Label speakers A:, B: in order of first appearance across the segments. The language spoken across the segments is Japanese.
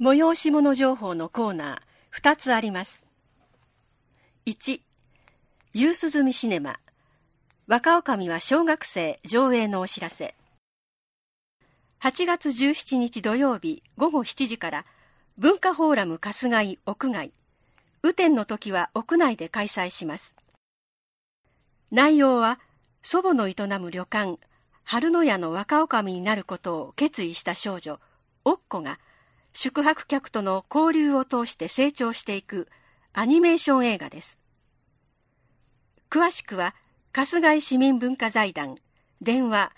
A: 催し物情報のコーナー2つあります。1、夕涼みシネマ、若女将は小学生上映のお知らせ。8月17日土曜日午後7時から文化フォーラム春日井屋外、雨天の時は屋内で開催します。内容は祖母の営む旅館春の屋の若女将になることを決意した少女おっこが宿泊客との交流を通して成長していくアニメーション映画です。詳しくは春日井市民文化財団電話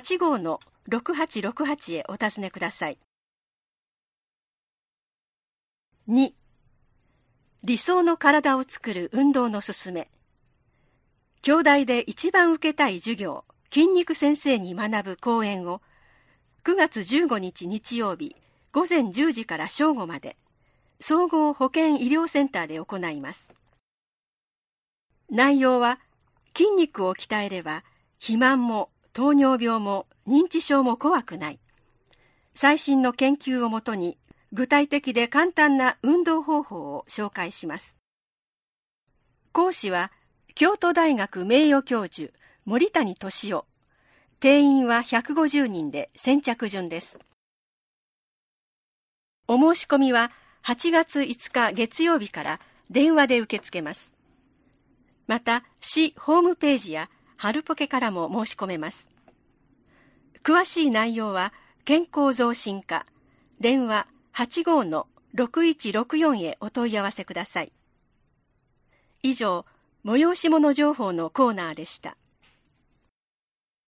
A: 85-6868へお尋ねください。2、理想の体を作る運動のすすめ。京大で一番受けたい授業、筋肉先生に学ぶ講演を9月15日日曜日午前10時から正午まで総合保健医療センターで行います。内容は筋肉を鍛えれば肥満も糖尿病も認知症も怖くない。最新の研究をもとに具体的で簡単な運動方法を紹介します。講師は京都大学名誉教授森谷俊夫。定員は150人で先着順です。お申し込みは8月5日月曜日から電話で受け付けます。また市ホームページや春ポケからも申し込めます。詳しい内容は健康増進課電話85-6164へお問い合わせください。以上、催し物情報のコーナーでした。